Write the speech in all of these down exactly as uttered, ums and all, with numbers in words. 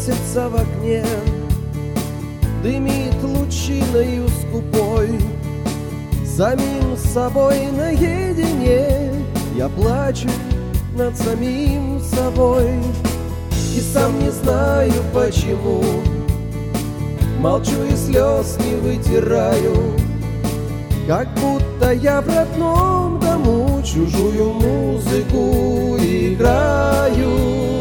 месяца в окне дымит лучиною скупой. Самим собой наедине я плачу над самим собой. И сам не знаю почему, молчу и слез не вытираю, как будто я в родном дому чужую музыку играю.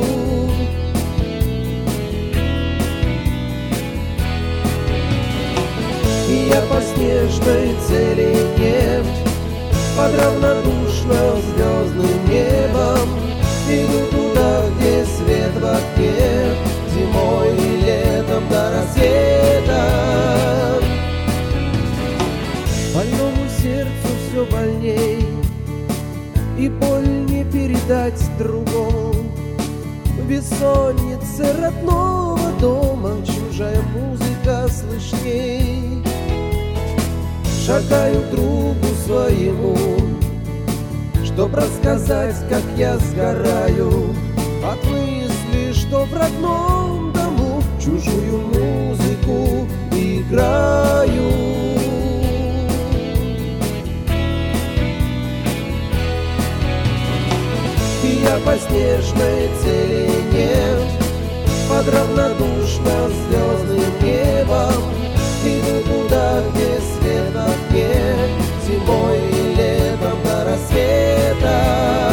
И я по снежной целине под равнодушно звездным небом иду туда, где свет в окне, зимой и летом до рассвета. Больному сердцу все больней, и боль не передать другому. В бессоннице родного дома чужая музыка слышней. Шагаю к другу своему, чтоб рассказать, как я сгораю от мысли, что в родном дому чужую музыку играю. И я по снежной целине под равнодушно звездным небом иду туда, где свет в окне, зимой и летом до рассвета.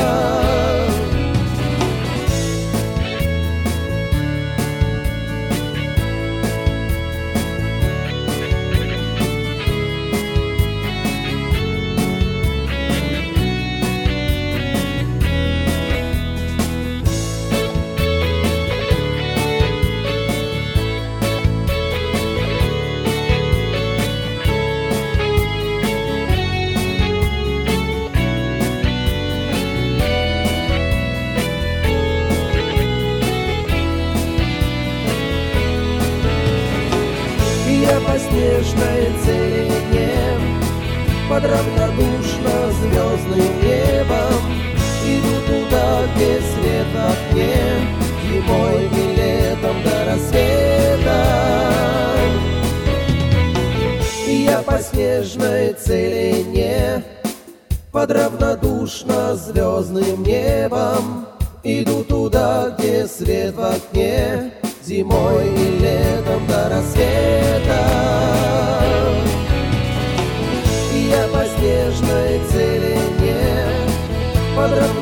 Я по снежной целине под равнодушно звездным небом иду туда, где свет в окне, зимой и летом до рассвета. И я по снежной целине под равнодушно звездным небом иду туда, где свет в окне, зимой и летом до рассвета. И я по снежной целине под